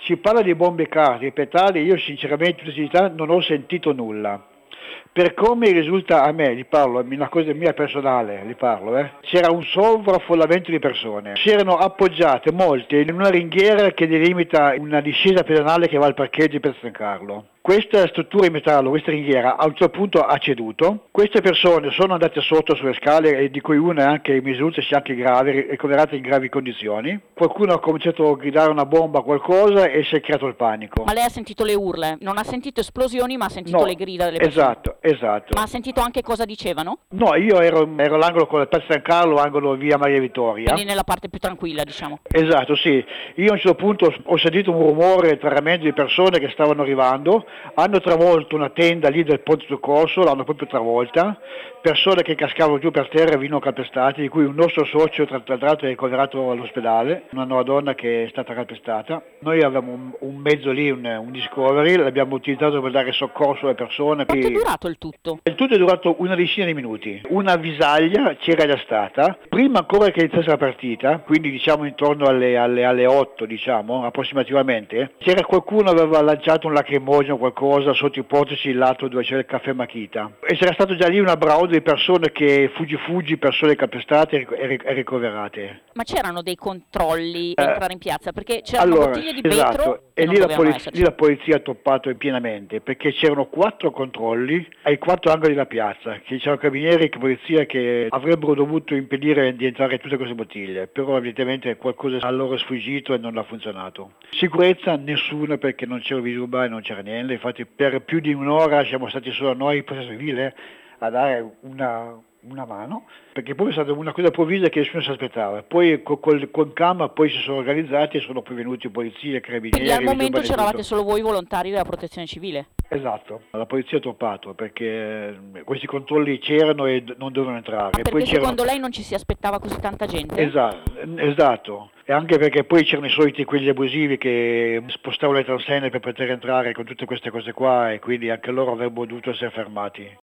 Si parla di bombe, carri e petardi, io sinceramente, in sincerità, non ho sentito nulla. Per come risulta a me, li parlo, è una cosa mia personale, li parlo, c'era un sovraffollamento di persone. Si erano appoggiate molte in una ringhiera che delimita una discesa pedonale che va al parcheggio per San Carlo. Questa struttura in metallo, questa ringhiera, a un certo punto ha ceduto. Queste persone sono andate sotto sulle scale e di cui una è anche, mi risulta sia anche grave, ricoverata in gravi condizioni. Qualcuno ha cominciato a gridare una bomba, qualcosa, e si è creato il panico. Ma lei ha sentito le urla, non ha sentito esplosioni, ma ha sentito le No, grida delle persone. esatto, esatto. Ma ha sentito anche cosa dicevano? No, io ero all'angolo con il Piazza San Carlo, angolo via Maria Quindi Vittoria. nella parte più tranquilla, diciamo. Esatto, sì. Io a un certo punto ho sentito un rumore tremendo di persone che stavano arrivando, hanno travolto una tenda lì del ponte soccorso, l'hanno proprio travolta, persone che cascavano giù per terra e venivano calpestate, di cui un nostro socio tra l'altro è ricoverato all'ospedale, una nuova donna che è stata calpestata. Noi avevamo un mezzo lì, un Discovery, l'abbiamo utilizzato per dare soccorso alle persone. Quanto è durato il tutto? Il tutto è durato una decina di minuti. Una avvisaglia c'era già stata, prima ancora che iniziasse la partita, quindi diciamo intorno alle 8, diciamo, approssimativamente, c'era qualcuno che aveva lanciato un lacrimogeno o qualcosa sotto ipotesi il lato dove c'era il caffè Makita. E c'era stato già lì una brauda di persone che fuggi, persone calpestate e ricoverate. Ma c'erano dei controlli a entrare in piazza? Perché c'erano Allora, bottiglie di esatto, vetro che e non lì la, dovevano lì esserci. la polizia ha toppato pienamente, perché c'erano 4 controlli ai 4 angoli della piazza, che c'erano carabinieri e polizia che avrebbero dovuto impedire di entrare tutte queste bottiglie, però evidentemente qualcosa a loro è sfuggito e non ha funzionato. Sicurezza nessuna, perché non c'era visita urbana, non c'era niente, infatti per più di un'ora siamo stati solo noi, Protezione Civile, a dare una mano, perché poi è stata una cosa improvvisa che nessuno si aspettava. Poi con calma poi si sono organizzati e sono poi venuti polizia, carabinieri, Quindi al vigili momento urbani e c'eravate tutto. solo voi volontari della protezione civile? Esatto, la polizia ha toppato perché questi controlli c'erano e non dovevano Ma entrare. Poi perché c'erano. secondo lei non ci si aspettava così tanta gente? Esatto, e anche perché poi c'erano i soliti quelli abusivi che spostavano le transenne per poter entrare con tutte queste cose qua, e quindi anche loro avrebbero dovuto essere fermati.